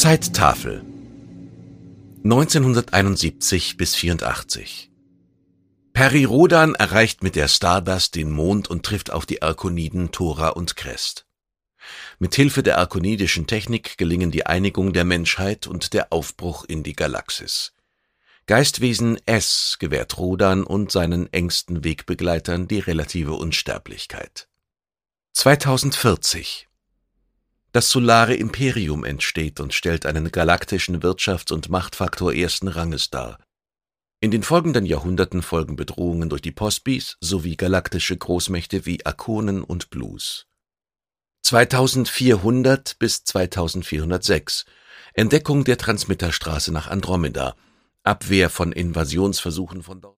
Zeittafel 1971 bis 84. Peri Rodan erreicht mit der Stardust den Mond und trifft auf die Arkoniden Thora und Krest. Mit Hilfe der arkonidischen Technik gelingen die Einigung der Menschheit und der Aufbruch in die Galaxis. Geistwesen S gewährt Rodan und seinen engsten Wegbegleitern die relative Unsterblichkeit. 2040. Das Solare Imperium entsteht und stellt einen galaktischen Wirtschafts- und Machtfaktor ersten Ranges dar. In den folgenden Jahrhunderten folgen Bedrohungen durch die Postbis sowie galaktische Großmächte wie Arkonen und Blues. 2400 bis 2406. Entdeckung der Transmitterstraße nach Andromeda. Abwehr von Invasionsversuchen von dort.